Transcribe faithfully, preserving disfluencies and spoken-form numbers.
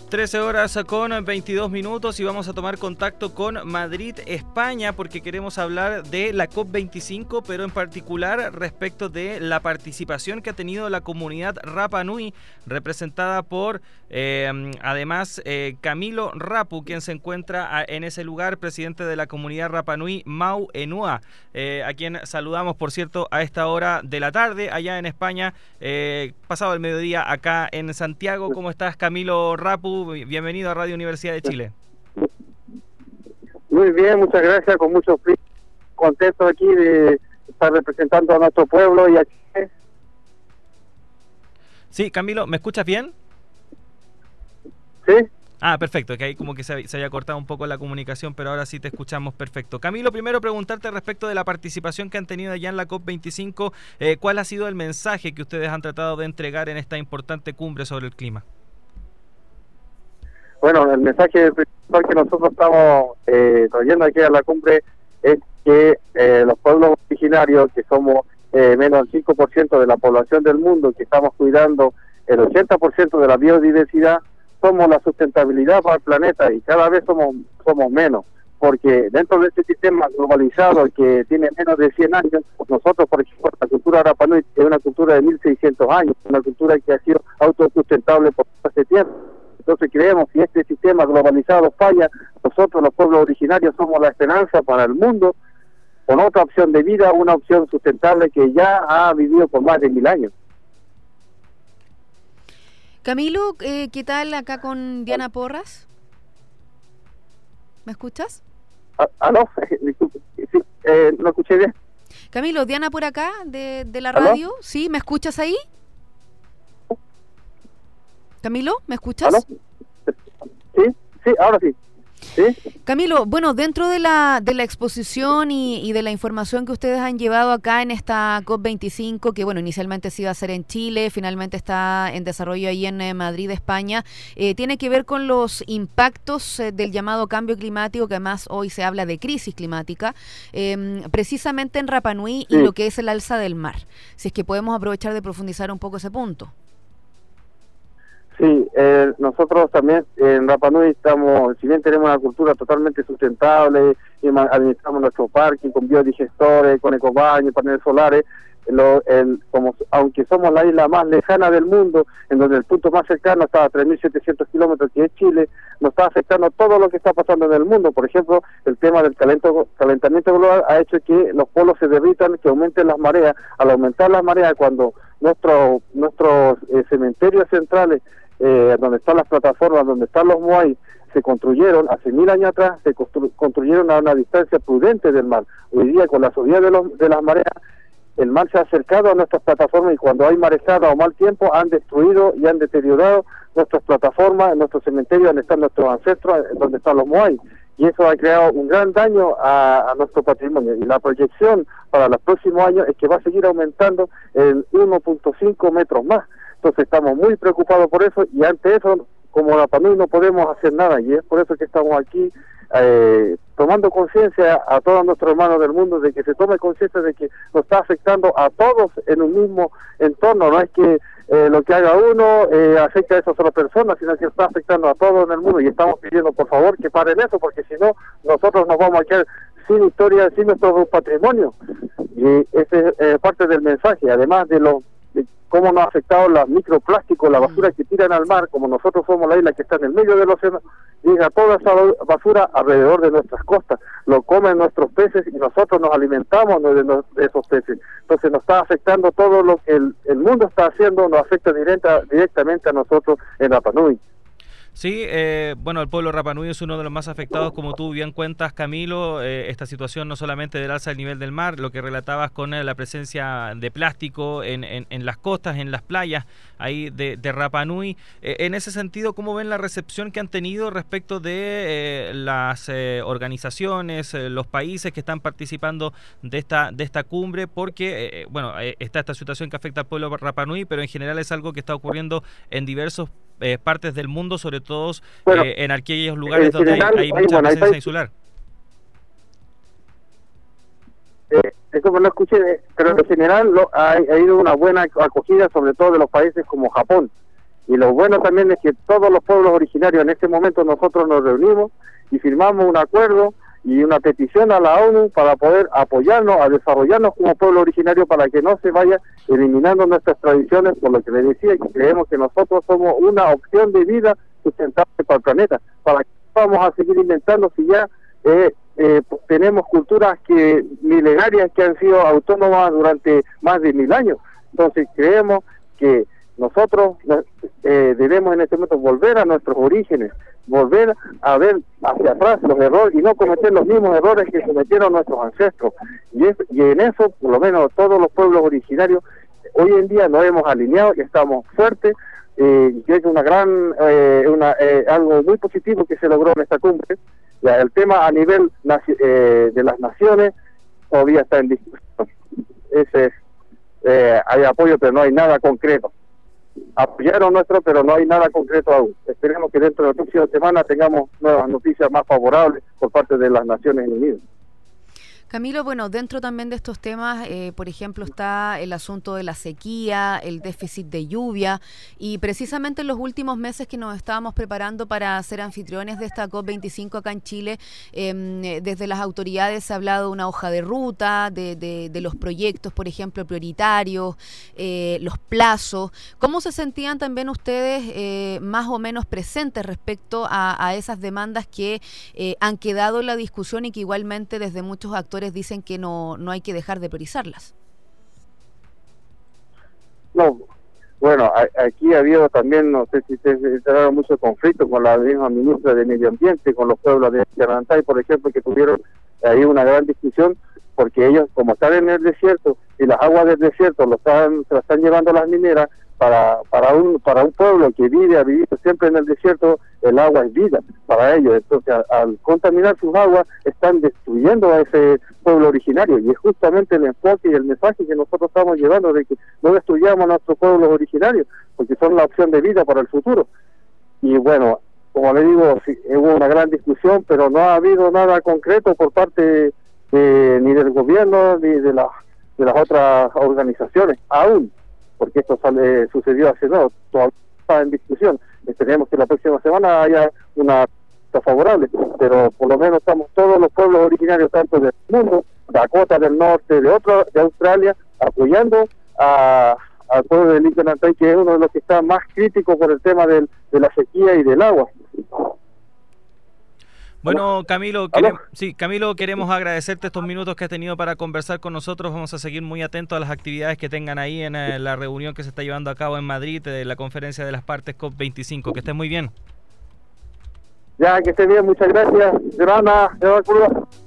trece horas con veintidós minutos y vamos a tomar contacto con Madrid, España, porque queremos hablar de la COP veinticinco, pero en particular respecto de la participación que ha tenido la comunidad Rapa Nui, representada por, eh, además, eh, Camilo Rapu, quien se encuentra en ese lugar, presidente de la comunidad Rapa Nui, Mau Enua, eh, a quien saludamos, por cierto, a esta hora de la tarde, allá en España, eh, pasado el mediodía acá en Santiago. ¿Cómo estás, Camilo Rapu? Bienvenido a Radio Universidad de Chile. Muy bien, muchas gracias, con mucho frío, contento aquí de estar representando a nuestro pueblo y a Chile. Sí, Camilo, ¿me escuchas bien? Sí. Ah, perfecto, que ahí como que se, se había cortado un poco la comunicación, pero ahora sí te escuchamos perfecto. Camilo, primero preguntarte respecto de la participación que han tenido allá en la COP veinticinco, eh, ¿cuál ha sido el mensaje que ustedes han tratado de entregar en esta importante cumbre sobre el clima? Bueno, el mensaje principal que nosotros estamos eh, trayendo aquí a la cumbre es que eh, los pueblos originarios, que somos eh, menos del cinco por ciento de la población del mundo, que estamos cuidando el ochenta por ciento de la biodiversidad, somos la sustentabilidad para el planeta y cada vez somos somos menos, porque dentro de este sistema globalizado que tiene menos de cien años, nosotros, por ejemplo, la cultura Rapa Nui es una cultura de mil seiscientos años, una cultura que ha sido autosustentable por este tiempo. Entonces creemos que este sistema globalizado falla, nosotros los pueblos originarios somos la esperanza para el mundo, con otra opción de vida, una opción sustentable que ya ha vivido por más de mil años. Camilo, eh, ¿qué tal acá con Diana Porras? ¿Me escuchas? Ah, ah no, disculpe, sí, eh, no escuché bien. Camilo, Diana por acá, de, de la ¿Aló? radio, ¿sí? ¿Me escuchas ahí? Camilo, ¿me escuchas? ¿Aló? Sí, sí, ahora sí. ¿Sí? Camilo, bueno, dentro de la de la exposición y, y de la información que ustedes han llevado acá en esta COP veinticinco, que bueno, inicialmente se iba a hacer en Chile, finalmente está en desarrollo ahí en eh, Madrid, España, eh, tiene que ver con los impactos eh, del llamado cambio climático, que además hoy se habla de crisis climática, eh, precisamente en Rapa Nui sí. Y lo que es el alza del mar. Si es que podemos aprovechar de profundizar un poco ese punto. Sí, eh, nosotros también en Rapa Nui estamos, si bien tenemos una cultura totalmente sustentable, y administramos nuestro parque con biodigestores, con ecobaños, paneles solares, lo, el, como, aunque somos la isla más lejana del mundo, en donde el punto más cercano está a tres mil setecientos kilómetros, que es Chile, nos está afectando todo lo que está pasando en el mundo. Por ejemplo, el tema del calento, calentamiento global ha hecho que los polos se derritan, que aumenten las mareas. Al aumentar las mareas, cuando nuestro, nuestros eh, cementerios centrales, Eh, donde están las plataformas, donde están los moai, se construyeron hace mil años atrás, se constru construyeron a una distancia prudente del mar. Hoy día, con la subida de, los, de las mareas, el mar se ha acercado a nuestras plataformas y cuando hay marejada o mal tiempo han destruido y han deteriorado nuestras plataformas, nuestros cementerios donde están nuestros ancestros, donde están los moai. Y eso ha creado un gran daño a, a nuestro patrimonio. Y la proyección para los próximos años es que va a seguir aumentando en uno punto cinco metros más. Entonces estamos muy preocupados por eso y ante eso, como Rapa Nui, no podemos hacer nada y es por eso que estamos aquí eh, tomando conciencia a todos nuestros hermanos del mundo de que se tome conciencia de que nos está afectando a todos en un mismo entorno. No es que eh, lo que haga uno eh, afecte a esas otras personas, sino que está afectando a todos en el mundo y estamos pidiendo por favor que paren eso, porque si no, nosotros nos vamos a quedar sin historia, sin nuestro patrimonio. Y ese es eh, parte del mensaje, además de los cómo nos ha afectado los microplásticos, la basura que tiran al mar, como nosotros somos la isla que está en el medio del océano, llega toda esa basura alrededor de nuestras costas, lo comen nuestros peces y nosotros nos alimentamos de, los, de esos peces. Entonces nos está afectando todo lo que el, el mundo está haciendo, nos afecta directa, directamente a nosotros en Rapa Nui. Sí, eh, bueno, el pueblo Rapa Nui es uno de los más afectados, como tú bien cuentas, Camilo, eh, esta situación no solamente del alza del nivel del mar, lo que relatabas con eh, la presencia de plástico en, en, en las costas, en las playas ahí de, de Rapa Nui. Eh, en ese sentido, ¿cómo ven la recepción que han tenido respecto de eh, las eh, organizaciones, eh, los países que están participando de esta de esta cumbre? Porque, eh, bueno, eh, está esta situación que afecta al pueblo Rapa Nui, pero en general es algo que está ocurriendo en diversos Eh, partes del mundo, sobre todo bueno, eh, en aquellos lugares en donde general, hay, hay mucha bueno, presencia hay, insular. Eh, eso no lo escuché, pero en general lo, ha, ha ido una buena acogida, sobre todo de los países como Japón, Y lo bueno también es que todos los pueblos originarios en este momento nosotros nos reunimos y firmamos un acuerdo y una petición a la ONU para poder apoyarnos, a desarrollarnos como pueblo originario para que no se vaya eliminando nuestras tradiciones, por lo que les decía, que creemos que nosotros somos una opción de vida sustentable para el planeta, para que vamos a seguir inventando si ya eh, eh, tenemos culturas que milenarias que han sido autónomas durante más de mil años. Entonces creemos que nosotros eh, debemos en este momento volver a nuestros orígenes, volver a ver hacia atrás los errores y no cometer los mismos errores que cometieron nuestros ancestros. Y, es, y en eso, por lo menos todos los pueblos originarios, hoy en día nos hemos alineado y estamos fuertes. Eh, y es una gran, eh, una, eh, algo muy positivo que se logró en esta cumbre. Ya, el tema a nivel eh, de las naciones todavía está en discusión. Ese, eh, hay apoyo, pero no hay nada concreto. Apoyaron nuestro, pero no hay nada concreto aún. Esperemos que dentro de la próxima semana tengamos nuevas noticias más favorables por parte de las Naciones Unidas. Camilo, bueno, dentro también de estos temas, eh, por ejemplo, está el asunto de la sequía, el déficit de lluvia, y precisamente en los últimos meses que nos estábamos preparando para ser anfitriones de esta COP veinticinco acá en Chile, eh, desde las autoridades se ha hablado de una hoja de ruta, de, de, de los proyectos, por ejemplo, prioritarios, eh, los plazos. ¿Cómo se sentían también ustedes eh, más o menos presentes respecto a, a esas demandas que eh, han quedado en la discusión y que igualmente desde muchos actores dicen que no, no hay que dejar de priorizarlas? No, bueno, a, aquí ha habido también, no sé si ustedes enteraron, mucho conflicto con la misma ministra de Medio Ambiente, con los pueblos de Yarantay, por ejemplo, que tuvieron ahí una gran discusión, porque ellos, como están en el desierto, y las aguas del desierto lo están, se las están llevando las mineras, para para un para un pueblo que vive, ha vivido siempre en el desierto, el agua es vida para ellos. Entonces, al, al contaminar sus aguas, están destruyendo a ese pueblo originario, y es justamente el enfoque y el mensaje que nosotros estamos llevando, de que no destruyamos a nuestros pueblos originarios, porque son la opción de vida para el futuro. Y bueno, como le digo, sí, hubo una gran discusión, pero no ha habido nada concreto por parte de, ni del gobierno ni de, la, de las otras organizaciones, aún, porque esto sale, sucedió hace no, todavía está en discusión. Esperemos que la próxima semana haya una favorable, pero por lo menos estamos todos los pueblos originarios, tanto del mundo, Dakota del Norte, de otro, de Australia, apoyando a, al pueblo de Yarantay, que es uno de los que está más crítico por el tema del, de la sequía y del agua. Bueno, Camilo, queremos, sí, Camilo, queremos agradecerte estos minutos que has tenido para conversar con nosotros. Vamos a seguir muy atentos a las actividades que tengan ahí en eh, la reunión que se está llevando a cabo en Madrid, de la conferencia de las partes COP veinticinco. Que estés muy bien. Ya, que estés bien, muchas gracias. Grana,